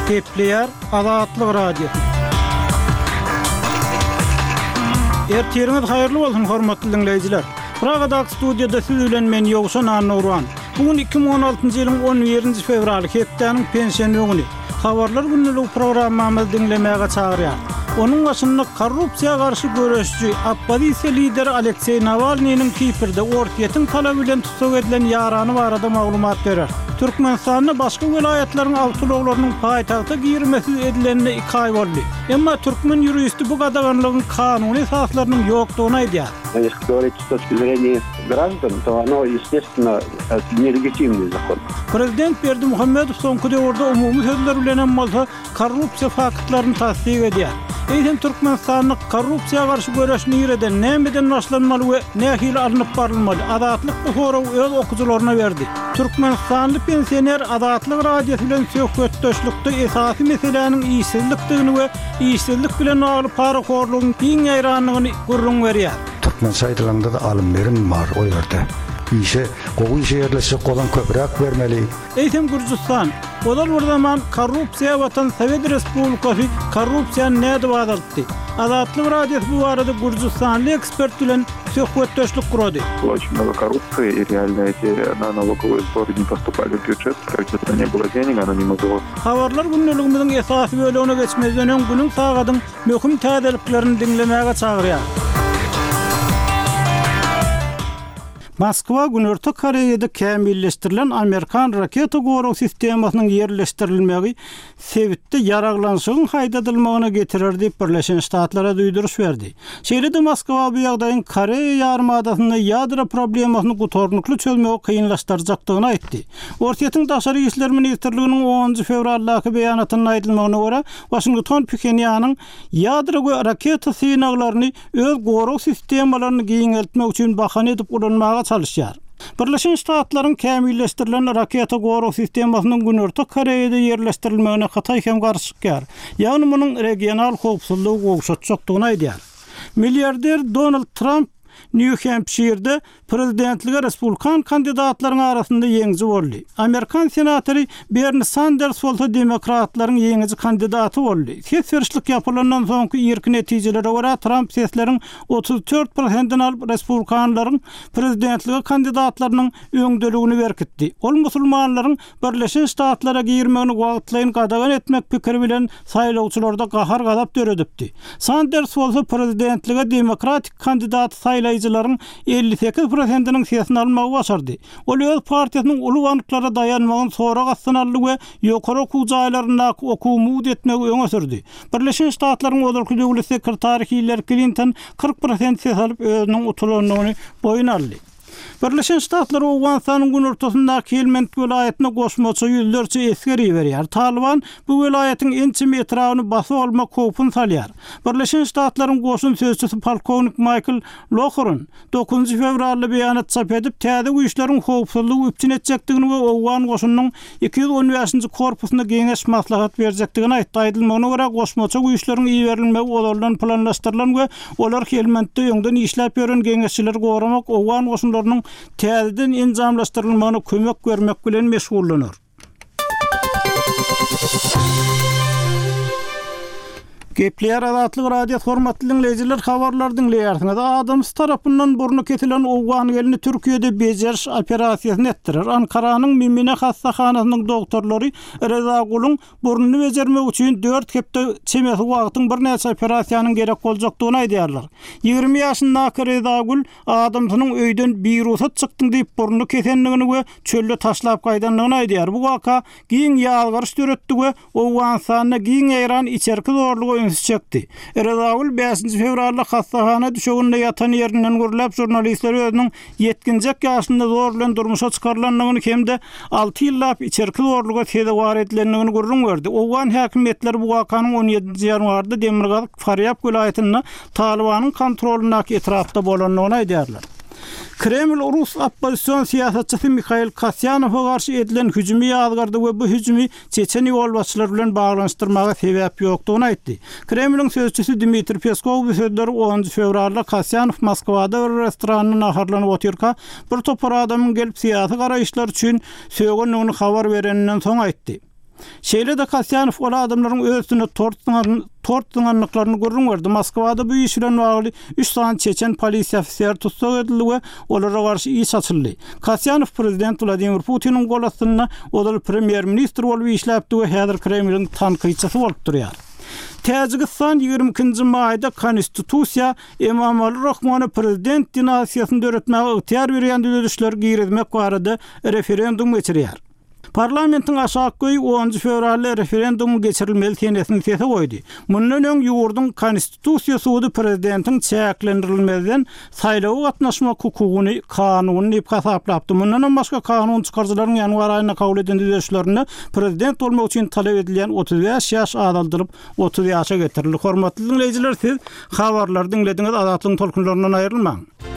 Kepler Azatlyk Radio. Ertiriniz hayırlı olsun hormatly dinleyijiler. Pragadag studiýada siz bilen men Ýogşan Anurwan. Bugün 2016-njy ýylyň 11-nji fevraly hepdeniň pensiýa güni. Habarlar günlük programmamyzy dinlemäge çagyrýar. Onun başynda korrupsiýa garşy görüşçi oppozisiýa lideri Aleksey Navalnyň Kiprde ortaýetiň talaby bilen tutuk edilen ýarany barada maglumat berer. Türkmenistanyň başga welaýatlaryň awtologlarynyň paýtagta girmesi edilenine 2 ay boldy. Emma türkmen ýuristi bu gadaganlygyň kanuny esaslarynyň ýokdugyny aýdýar. Если говорить с точки зрения граждан, то оно, естественно, нелегитимный закон. Prezident Berdimuhammedow soňky döwürde umumy sözler bilen bolsa korrupsiýa faktlaryny tasdik edýär. Eýsem Türkmenistanyň korrupsiýa garşy görüşini ýerden nämeden başlanmaly we nähili alınıp barylmaly? Azatlyk bu sorawy öz okuwçylaryna berdi. Türkmenistanly pensioner Azatlyk radiosu bilen söhbetdeşlikde esasy meseleniň işsizlikdigini we işsizlik bilen alyp parakorlugyň giň ýaýranlygyny gurrun berýär. Türkmen saytlarında da alım verim var o yerde. Gowy işe yerleşik olan köprek vermeli. Eýsem Gürjistan, odal bir zaman korrupsiýa watan Sowet Respublikasy korrupsiýany näde bazartdy? Azatlyk radiosu bu arada Gürjistanly ekspert bilen söhbetdeşlik kurdy. Очень много коррупции, и реально эти налоговые сборы не поступали в бюджет, правительство не было денег, оно не могло. Habarlar günlüğümizin esasy bölümine geçmezden öň günün sagadyň möhüm täzeliklerini dinlemäge çagyrýar. Moskwa Günörtü Koreýada kämilleşdirilen Amerikan raketa goraw sistemasynyň ýerleşdirilmegi Sewitde ýaraglanşygyň haýdadylmagyna getirer diýip Birleşen Ştatlara duýduruş berdi. Şeýlede Moskwa bu ýagdaýyň Koreýa ýarymadasyny ýadro problemasyny gutornukly çözmegi kynlaşdyrjakdygyny aýtdy. Ortaýetiň daşary işler ministrliginiň 10 fevraldaky beýanatyna aýdylmagyna görä, Washington Pchenýanyň ýadro raketa synaglaryny öz goraw sistemalaryny giňeltmek üçin bahane edip ulanmaga çalışýar. Birleşen Ştatlaryň kämilleşdirilen raketa goraw sistemasynyň Günörtü Koreýada ýerleşdirilmegine Hatay hem garşykýar. Ýagny munyň regional howpsuzlygy gowşatjakdygyny aýdýar. Milliarder Donald Trump New Hampshire'de prezidentlige Respublikan kandidatlaryň arasynda ýeňji boldy. Amerikan senatory Bernie Sanders bolsa demokratlaryň ýeňji kandidaty boldy. Seçilişlik ýapylandan soňky erkin netijelere görä Trump sesleriň 34%-ni alyp Respublikanlaryň prezidentligi kandidatlarynyň öňdeligini berkitdi. Ol musulmanlaryň Birleşen Ştatlara girmegini wagtlaýyn gadagan etmek pikiri bilen saýlawçylarda gahar gadap döredipdi. Sanders bolsa prezidentlige demokratik kandidat saýlaýjylaryň 58%-niň sesini almagy başardy. Ol öz partiýasynyň uly wagtlara dayanmagyny sonra gatsynaly we ýokary okuw jaýlaryna okuwmud etmegi öňe sürdi. Birleşen Ştatlaryň Olarky döwlet sekretary Hillary Clinton 40% ses alyp özüniň utulanlygyny boýun aldy. Birleşen Ştatlar Awganistanyň günürtüsindäki Helmand welaýatyna goşmaça ýüzlerçe eskeri berýär. Taliban bu welaýatyň ençe metrawyny basyp almak howpun salýar. Birleşen Ştatlaryň goşun sözçüsi polkovnik Michael Lochran 9 fevralda beýanat çap edip täze güýçleriň howpsuzlygy üpçün etjekdigini we Awgan goşunyň 215-nji korpusyna geňeş maslahat berjekdigini aýtdy. Aýdylmagyna görä goşmaça güýçleriň iýerilmegi olardan planlaşdyrylan we olar Helmandda ýöňden işläp ýören geňeşçiler goramak Awgan goşunlarynyň täzeden enzamlaşdyrylmagyna kömek bermek bilen meşgullanýar. Kepler Azatlyk radio hormatly dinleyijiler, habarlar dinleýärsiňiz. Adams tarapyndan burnu ketilen Awgan gelini Türkiýede bejeriş operasiýasyny etdirer. Ankaranyň Mimine hassaxanasynyň doktorlary Reza Gul'un burnuny bejermek üçin 4 hepde çemesi wagtyň bir näçe operasiýanyň gerek boljakdygyny aýdýarlar. 20 ýaşyndaky Reza Gul adamsynyň öýden birusat çykdyň diýip burnuny kesenligini we çölde taşlap gaýdanlygyny aýdýar. Bu waka giň ýalgyryş döretdi we Awganistanyna giň ýaýran içerki zorlugy çekdi. Eredagul 5 fevralda hassaxana düşeginde yatan ýerinden görläp jurnalistler özüniň yetkinjek ýaşynda zor bilen durmuşa çykarlanlygyny hemde 6 ýyllap içerki zorluga tedawar edilenligini gurrun berdi. Awgan häkimetleri bu wakanyň 17-nji ýanwarda Demirgazak Faryab welaýatyna Talibanyň kontrolündaky etrafda bolanlygyny aýdýarlar. Kreml Rus oppozisiýon siýasatçysy Mikhail Kasyanowa garşy edilen hüjümi ýazgardy we bu hüjümi Çeçen ýolbaşçylary bilen baglanşdyrmaga sebäp ýokdugyny aýtdy. Kremliň sözçüsi Dmitri Peskov bu sözleri 10 fevralda Kasyanow Moskwada bir restoranyna naharlanyp oturka bir topar adamyň gelip siýasy garaýşlar üçin söýgenligini habar bereninden soň aýtdy. Şeýle-de Kasyanov ola adamlaryň özüne tortdyňanlyklaryny görüňberdi. Moskwada bu iş bilen bagly 3 san çeçen polisiýa ofiseri tutsak edildi we olara garşy iş açyldy. Kasyanov prezident Vladimir Putiniň golasyna odal premier ministr bolup işläpdi we häzir Kremliň tanqyçysy bolup durýar. Täjikistan 22-nji maýda konstitusiýa Emomali Rahmony prezident dinasiýasyny döretmäge ygtyar berýän düzüşler girizmek barada referendum geçirýär. Parlamentin aşağı koyu 10 fevralda referendum geçirilmeli tenesini sese koydu. Mundan öň ýurdun konstitusiýa sudy prezidentin çäklendirilmeden saýlawa gatnaşmak hukugyny kanuny hasaplapdy. Mundan başga kanun çykarjylaryň ýanwar aýyna kabul eden düzüşlerini prezident bolmak üçin talep edilen 35 ýaş adaldyryp 30 ýaşa getirildi. Hormatly dinleýijiler, siz habarlary dinlediňiz, Azatlyň tolkunlaryndan aýrylmaň.